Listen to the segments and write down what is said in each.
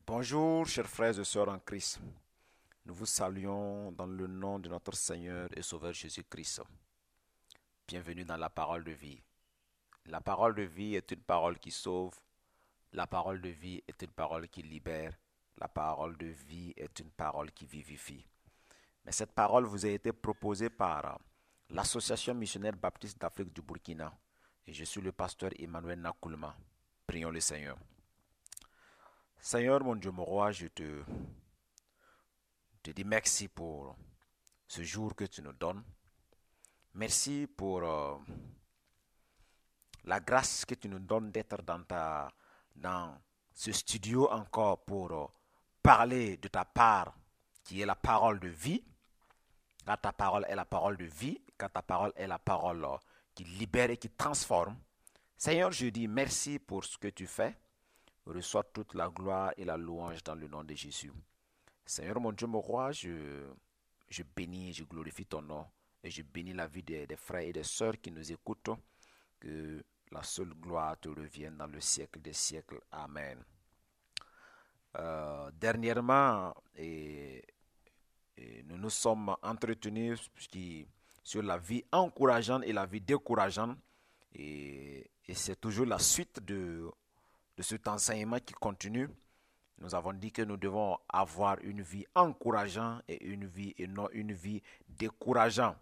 Bonjour, chers frères et sœurs en Christ. Nous vous saluons dans le nom de notre Seigneur et Sauveur Jésus-Christ. Bienvenue dans la parole de vie. La parole de vie est une parole qui sauve. La parole de vie est une parole qui libère. La parole de vie est une parole qui vivifie. Mais cette parole vous a été proposée par l'Association missionnaire baptiste d'Afrique du Burkina. Et je suis le pasteur Emmanuel Nakoulma. Prions le Seigneur. Seigneur, mon Dieu, mon roi, je te dis merci pour ce jour que tu nous donnes. Merci pour la grâce que tu nous donnes d'être dans ce studio encore pour parler de ta part qui est la parole de vie. Car ta parole est la parole de vie, car ta parole est la parole qui libère et qui transforme. Seigneur, je dis merci pour ce que tu fais. Reçois toute la gloire et la louange dans le nom de Jésus. Seigneur, mon Dieu, mon roi, je bénis, je glorifie ton nom et je bénis la vie des frères et des sœurs qui nous écoutent. Que la seule gloire te revienne dans le siècle des siècles. Amen. Dernièrement, nous nous sommes entretenus sur la vie encourageante et la vie décourageante. Et c'est toujours la suite de cet enseignement qui continue. Nous avons dit que nous devons avoir une vie encourageante et non une vie décourageante.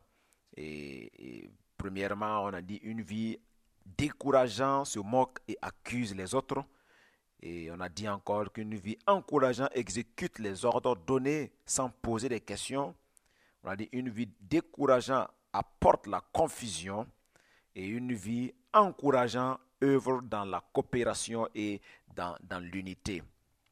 Et premièrement, on a dit une vie décourageante se moque et accuse les autres. Et on a dit encore qu'une vie encourageante exécute les ordres donnés sans poser des questions. On a dit une vie décourageante apporte la confusion et une vie encourageante œuvre dans la coopération et dans l'unité.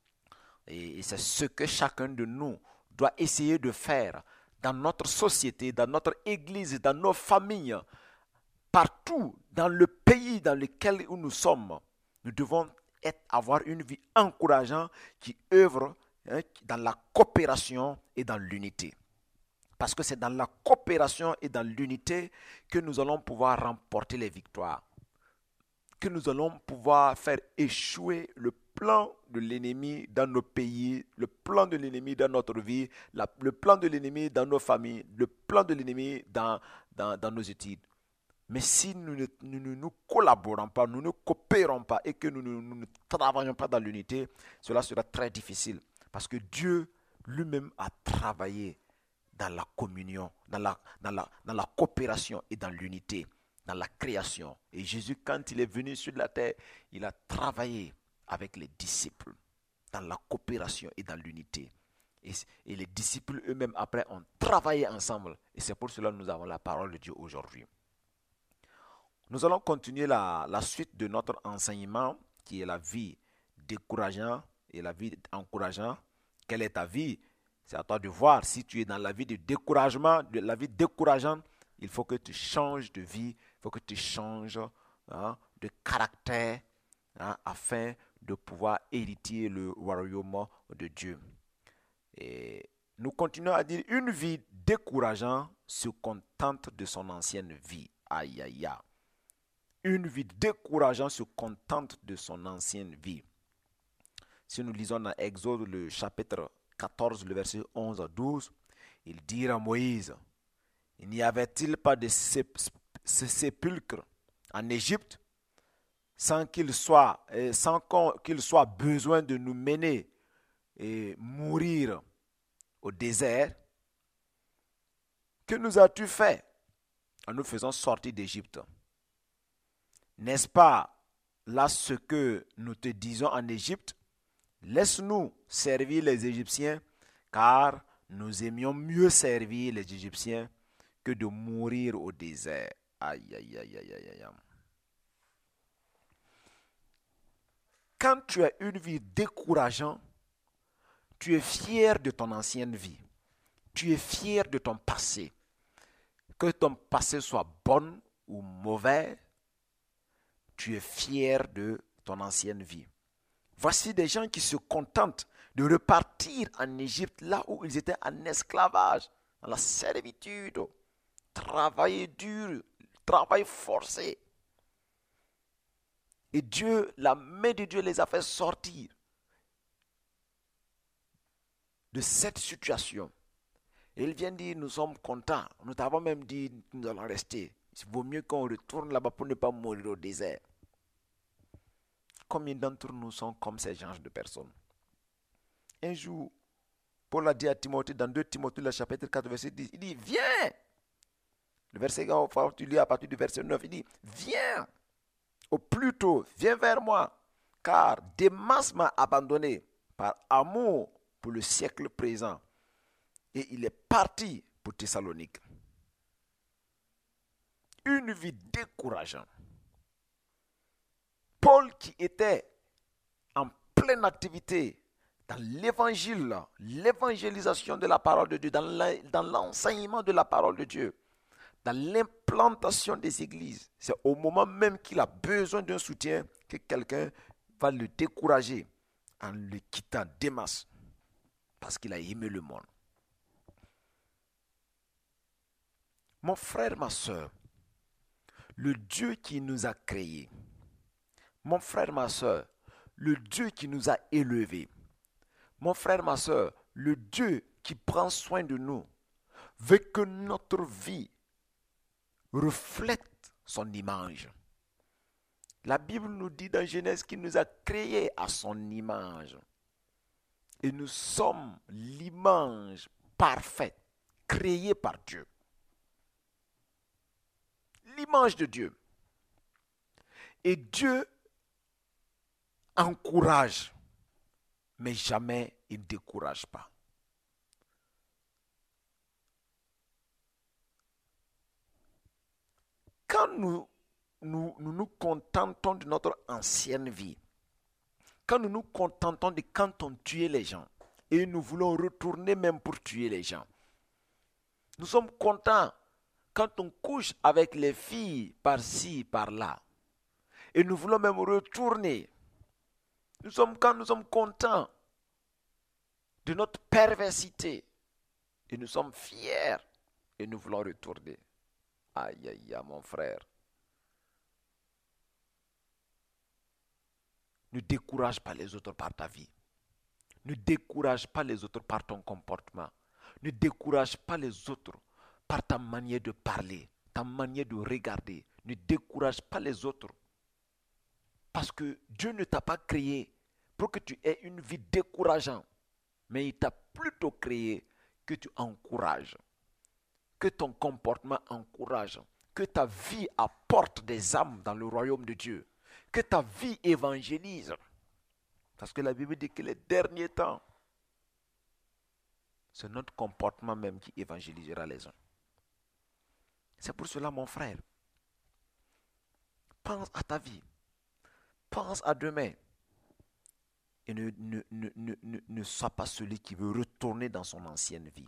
Et c'est ce que chacun de nous doit essayer de faire dans notre société, dans notre église, dans nos familles, partout dans le pays dans lequel nous sommes. Nous devons avoir une vie encourageante qui œuvre dans la coopération et dans l'unité. Parce que c'est dans la coopération et dans l'unité que nous allons pouvoir remporter les victoires. Que nous allons pouvoir faire échouer le plan de l'ennemi dans nos pays, le plan de l'ennemi dans notre vie, le plan de l'ennemi dans nos familles, le plan de l'ennemi dans nos études. Mais si nous ne collaborons pas, nous ne coopérons pas et que nous ne travaillons pas dans l'unité, cela sera très difficile. Parce que Dieu lui-même a travaillé dans la communion, dans la coopération et dans l'unité, dans la création. Et Jésus, quand il est venu sur la terre, il a travaillé avec les disciples dans la coopération et dans l'unité. Et les disciples eux-mêmes, après, ont travaillé ensemble. Et c'est pour cela que nous avons la parole de Dieu aujourd'hui. Nous allons continuer la suite de notre enseignement qui est la vie décourageante et la vie encourageante. Quelle est ta vie? C'est à toi de voir. Si tu es dans la vie de découragement, de la vie décourageante, il faut que tu changes de vie, il faut que tu changes de caractère afin de pouvoir hériter le royaume de Dieu. Et nous continuons à dire, une vie décourageante se contente de son ancienne vie. Aïe, aïe, aïe. Une vie décourageante se contente de son ancienne vie. Si nous lisons dans Exode le chapitre 14, le verset 11 à 12, il dit à Moïse, il n'y avait-il pas de sépulcre en Égypte sans qu'il soit besoin de nous mener et mourir au désert? Que nous as-tu fait en nous faisant sortir d'Égypte? N'est-ce pas là ce que nous te disons en Égypte? Laisse-nous servir les Égyptiens, car nous aimions mieux servir les Égyptiens que de mourir au désert. Aïe, aïe, aïe, aïe, aïe, aïe. Quand tu as une vie décourageante, tu es fier de ton ancienne vie. Tu es fier de ton passé. Que ton passé soit bon ou mauvais, tu es fier de ton ancienne vie. Voici des gens qui se contentent de repartir en Égypte, là où ils étaient en esclavage, dans la servitude, travailler dur, travail forcé. Et Dieu, la main de Dieu les a fait sortir. de cette situation. Et il vient dire, nous sommes contents. Nous t'avons même dit, nous allons rester. Il vaut mieux qu'on retourne là-bas pour ne pas mourir au désert. Combien d'entre nous sont comme ces genres de personnes? Un jour, Paul a dit à Timothée, dans 2 Timothée, le chapitre 4, verset 10, il dit, viens. Le verset, tu lis à partir du verset 9, il dit, viens. Au plus tôt, viens vers moi. Car Démas m'a abandonné par amour pour le siècle présent. Et il est parti pour Thessalonique. Une vie décourageante. Paul qui était en pleine activité dans l'évangile, l'évangélisation de la parole de Dieu, dans l'enseignement de la parole de Dieu, dans l'implantation des églises, c'est au moment même qu'il a besoin d'un soutien que quelqu'un va le décourager en le quittant Démas parce qu'il a aimé le monde. Mon frère, ma soeur, le Dieu qui nous a créés, mon frère, ma soeur, le Dieu qui nous a élevés, mon frère, ma soeur, le Dieu qui prend soin de nous, veut que notre vie reflète son image. La Bible nous dit dans Genèse qu'il nous a créés à son image. Et nous sommes l'image parfaite, créée par Dieu. L'image de Dieu. Et Dieu encourage, mais jamais il ne décourage pas. Quand nous contentons de notre ancienne vie, quand nous nous contentons de quand on tuait les gens, et nous voulons retourner même pour tuer les gens, nous sommes contents quand on couche avec les filles par-ci, par-là, et nous voulons même retourner. Quand nous sommes contents de notre perversité, et nous sommes fiers, et nous voulons retourner. Aïe, aïe, aïe, mon frère. Ne décourage pas les autres par ta vie. Ne décourage pas les autres par ton comportement. Ne décourage pas les autres par ta manière de parler, ta manière de regarder. Ne décourage pas les autres. Parce que Dieu ne t'a pas créé pour que tu aies une vie décourageante. Mais il t'a plutôt créé que tu encourages. Que ton comportement encourage. Que ta vie apporte des âmes dans le royaume de Dieu. Que ta vie évangélise. Parce que la Bible dit que les derniers temps, c'est notre comportement même qui évangélisera les uns. C'est pour cela, mon frère, pense à ta vie. Pense à demain. Et ne sois pas celui qui veut retourner dans son ancienne vie.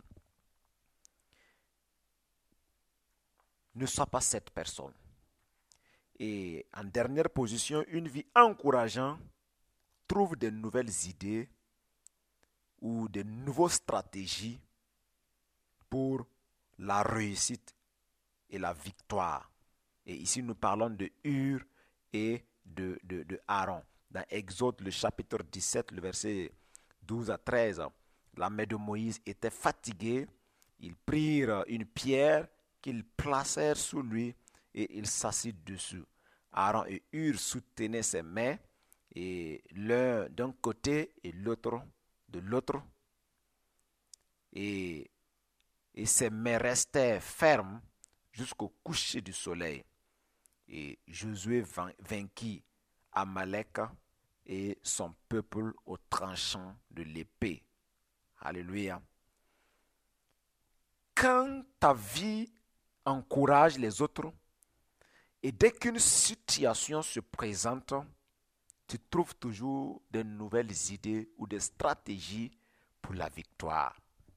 Ne sois pas cette personne. Et en dernière position, une vie encourageante trouve de nouvelles idées ou de nouvelles stratégies pour la réussite et la victoire. Et ici, nous parlons de Hur et de Aaron. Dans Exode, le chapitre 17, le verset 12 à 13, la main de Moïse était fatiguée. Ils prirent une pierre qu'ils placèrent sous lui et il s'assit dessus. Aaron et Hur soutenaient ses mains, et l'un d'un côté et l'autre de l'autre. Et ses mains restaient fermes jusqu'au coucher du soleil. Et Josué vainquit Amalek et son peuple au tranchant de l'épée. Alléluia. Quand ta vie encourage les autres, et dès qu'une situation se présente, tu trouves toujours de nouvelles idées ou des stratégies pour la victoire.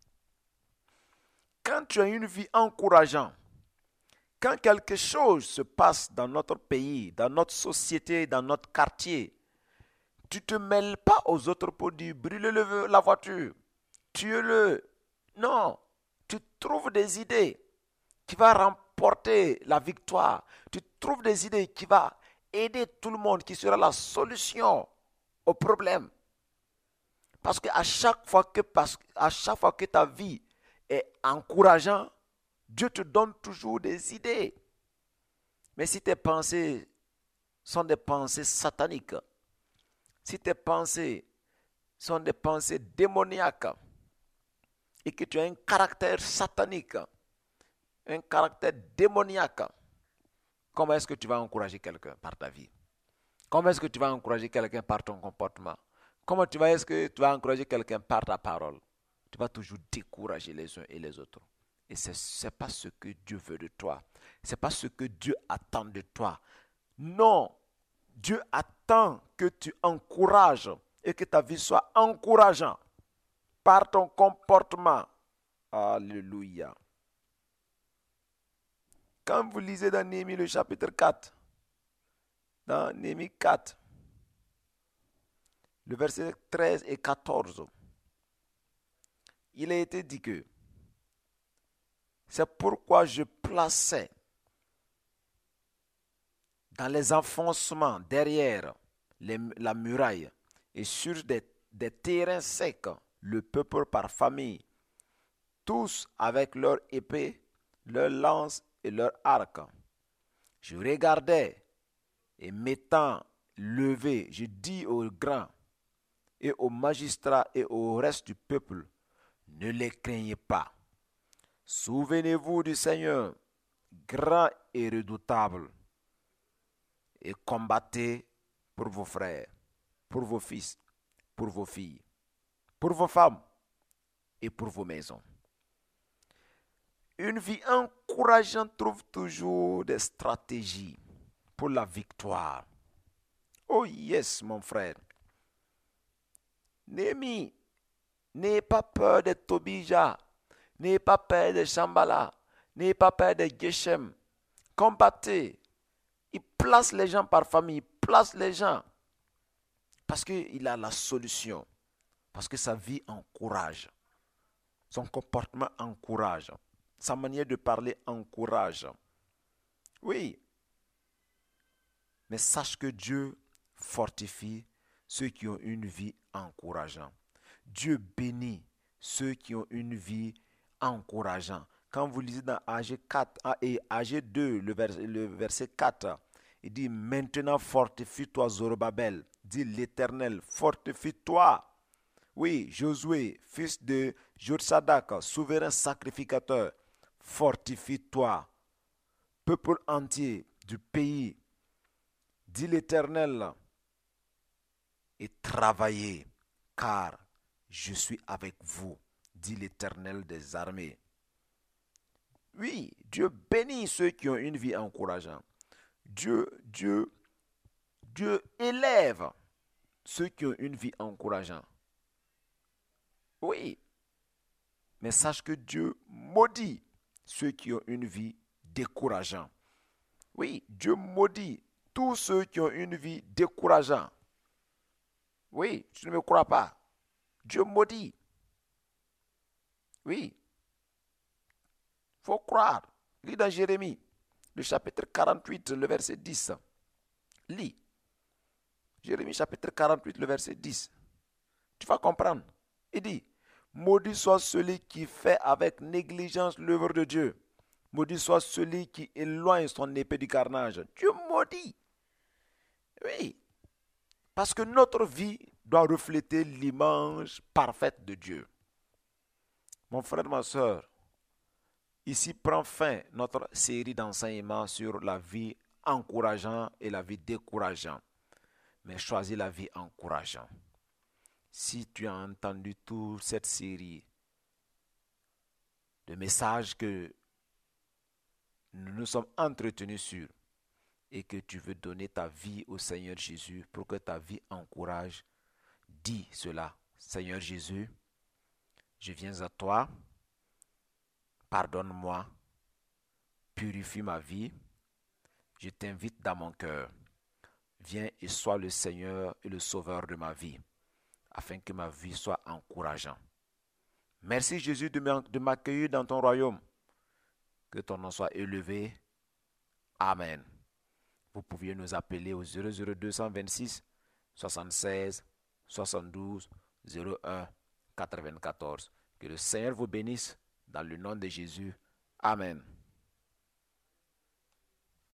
Quand tu as une vie encourageante, quand quelque chose se passe dans notre pays, dans notre société, dans notre quartier, tu ne te mêles pas aux autres pour dire brûle la voiture, tue-le. Non, tu trouves des idées qui vont remporter la victoire. Tu trouves des idées qui vont aider tout le monde, qui sera la solution au problème. Parce qu'à chaque fois que ta vie est encourageante, Dieu te donne toujours des idées. Mais si tes pensées sont des pensées sataniques, si tes pensées sont des pensées démoniaques et que tu as un caractère satanique, un caractère démoniaque, comment est-ce que tu vas encourager quelqu'un par ta vie? Comment est-ce que tu vas encourager quelqu'un par ton comportement? Est-ce que tu vas encourager quelqu'un par ta parole? Tu vas toujours décourager les uns et les autres. Et ce n'est pas ce que Dieu veut de toi. Ce n'est pas ce que Dieu attend de toi. Non, Dieu attend que tu encourages et que ta vie soit encourageante par ton comportement. Alléluia. Quand vous lisez dans Néhémie le chapitre 4, dans Néhémie 4, le verset 13 et 14, il a été dit que c'est pourquoi je plaçais dans les enfoncements derrière la muraille et sur des terrains secs le peuple par famille, tous avec leur épée, leur lance et leur arc. Je regardais et m'étant levé, je dis aux grands et aux magistrats et au reste du peuple, ne les craignez pas. Souvenez-vous du Seigneur, grand et redoutable, et combattez pour vos frères, pour vos fils, pour vos filles, pour vos femmes et pour vos maisons. Une vie encourageante trouve toujours des stratégies pour la victoire. Oh yes, mon frère. Néhémie, n'ayez pas peur de Tobija, n'ayez pas peur de Shambhala, n'ayez pas peur de Geshem. Combattez. Il place les gens par famille, il place les gens parce qu'il a la solution, parce que sa vie encourage, son comportement encourage, sa manière de parler encourage. Oui, mais sache que Dieu fortifie ceux qui ont une vie encourageante. Dieu bénit ceux qui ont une vie encourageante. Quand vous lisez dans AG 4 et AG 2, le verset 4, il dit: maintenant fortifie-toi, Zorobabel, dit l'Éternel, fortifie-toi. Oui, Josué, fils de Jotsadak, souverain sacrificateur, fortifie-toi. Peuple entier du pays, dit l'Éternel, et travaillez, car je suis avec vous, dit l'Éternel des armées. Oui, Dieu bénit ceux qui ont une vie encourageante. Dieu élève ceux qui ont une vie encourageante. Oui, mais sache que Dieu maudit ceux qui ont une vie décourageante. Oui, Dieu maudit tous ceux qui ont une vie décourageante. Oui, tu ne me crois pas. Dieu maudit. Oui, il faut croire. Lis dans Jérémie, le chapitre 48, le verset 10. Lis. Jérémie chapitre 48, le verset 10. Tu vas comprendre. Il dit: maudit soit celui qui fait avec négligence l'œuvre de Dieu. Maudit soit celui qui éloigne son épée du carnage. Dieu maudit. Oui. Parce que notre vie doit refléter l'image parfaite de Dieu. Mon frère, ma soeur, ici prend fin notre série d'enseignements sur la vie encourageante et la vie décourageante. Mais choisis la vie encourageante. Si tu as entendu toute cette série de messages que nous nous sommes entretenus sur et que tu veux donner ta vie au Seigneur Jésus pour que ta vie encourage, dis cela: Seigneur Jésus, je viens à toi, pardonne-moi, purifie ma vie, je t'invite dans mon cœur. Viens et sois le Seigneur et le Sauveur de ma vie, afin que ma vie soit encourageante. Merci Jésus de m'accueillir dans ton royaume. Que ton nom soit élevé. Amen. Vous pouviez nous appeler au 00226 76 72 01 94. Que le Seigneur vous bénisse dans le nom de Jésus. Amen.